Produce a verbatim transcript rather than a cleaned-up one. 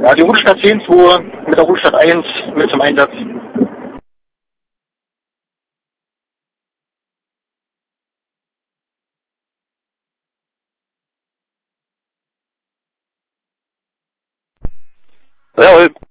Ja, die Rundstadt zehn zwei mit der Rundstadt eins mit zum Einsatz. Jawohl.